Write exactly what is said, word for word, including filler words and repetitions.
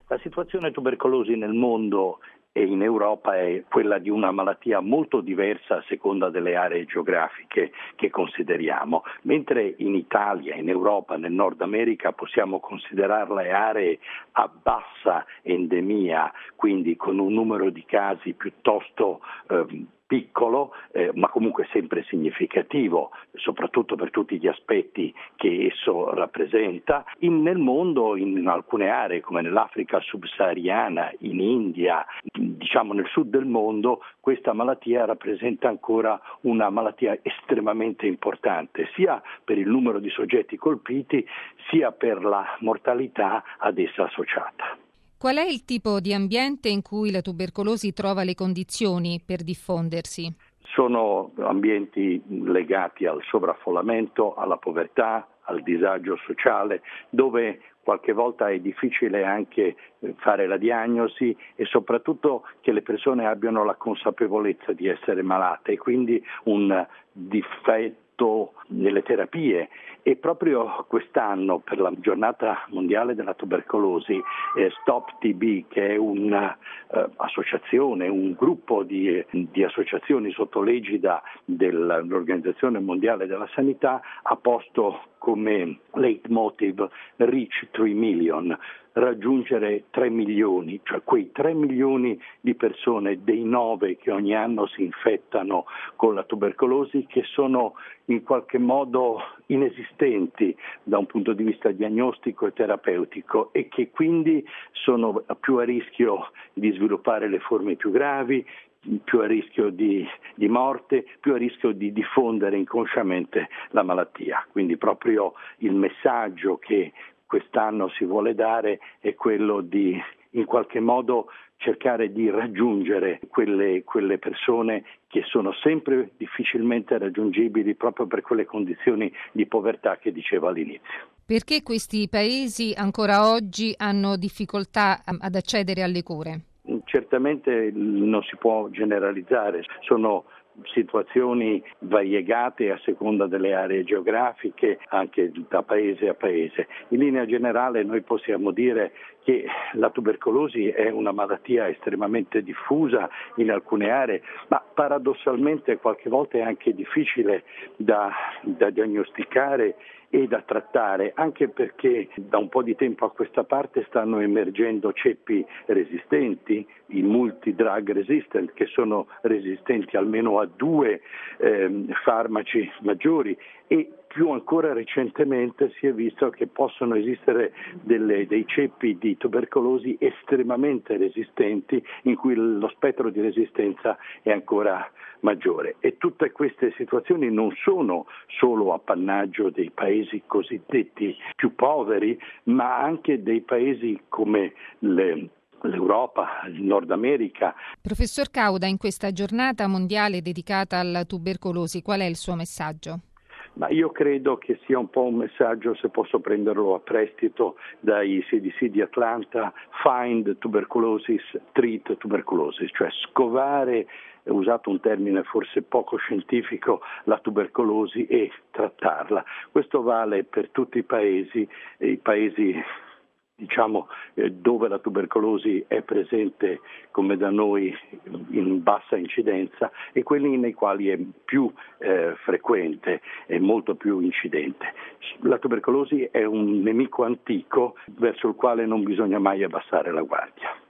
La situazione tubercolosi nel mondo e in Europa è quella di una malattia molto diversa a seconda delle aree geografiche che consideriamo, mentre in Italia, in Europa, nel Nord America possiamo considerarle aree a bassa endemia, quindi con un numero di casi piuttosto eh, piccolo, eh, ma comunque sempre significativo, soprattutto per tutti gli aspetti che esso rappresenta. In, nel mondo, in alcune aree come nell'Africa subsahariana, in India, diciamo nel sud del mondo, questa malattia rappresenta ancora una malattia estremamente importante, sia per il numero di soggetti colpiti, sia per la mortalità ad essa associata. Qual è il tipo di ambiente in cui la tubercolosi trova le condizioni per diffondersi? Sono ambienti legati al sovraffollamento, alla povertà, al disagio sociale, dove qualche volta è difficile anche fare la diagnosi e soprattutto che le persone abbiano la consapevolezza di essere malate e quindi un difetto nelle terapie. E proprio quest'anno, per la giornata mondiale della tubercolosi, eh, Stop T B, che è un'associazione, un gruppo di, di associazioni sotto l'egida dell'Organizzazione Mondiale della Sanità, ha posto come leitmotiv Reach tre million, raggiungere tre milioni, cioè quei tre milioni di persone dei nove che ogni anno si infettano con la tubercolosi, che sono in qualche modo inesistenti da un punto di vista diagnostico e terapeutico e che quindi sono più a rischio di sviluppare le forme più gravi, più a rischio di, di morte, più a rischio di diffondere inconsciamente la malattia. Quindi proprio il messaggio che quest'anno si vuole dare è quello di in qualche modo cercare di raggiungere quelle, quelle persone che sono sempre difficilmente raggiungibili proprio per quelle condizioni di povertà che dicevo all'inizio. Perché questi paesi ancora oggi hanno difficoltà ad accedere alle cure? Certamente non si può generalizzare, sono situazioni variegate a seconda delle aree geografiche, anche da paese a paese. In linea generale noi possiamo dire che la tubercolosi è una malattia estremamente diffusa in alcune aree, ma paradossalmente qualche volta è anche difficile da, da diagnosticare e da trattare, anche perché da un po' di tempo a questa parte stanno emergendo ceppi resistenti, i multi-drug resistant, che sono resistenti almeno a due eh, farmaci maggiori, e più ancora recentemente si è visto che possono esistere delle, dei ceppi di tubercolosi estremamente resistenti in cui lo spettro di resistenza è ancora maggiore. E tutte queste situazioni non sono solo appannaggio dei paesi cosiddetti più poveri, ma anche dei paesi come le l'Europa, il Nord America. Professor Cauda, in questa giornata mondiale dedicata alla tubercolosi, qual è il suo messaggio? Ma io credo che sia un po' un messaggio, se posso prenderlo a prestito dai C D C di Atlanta, find tuberculosis, treat tuberculosis, cioè scovare, è usato un termine forse poco scientifico, la tubercolosi e trattarla. Questo vale per tutti i paesi, i paesi diciamo eh, dove la tubercolosi è presente come da noi in bassa incidenza e quelli nei quali è più eh, frequente e molto più incidente. La tubercolosi è un nemico antico verso il quale non bisogna mai abbassare la guardia.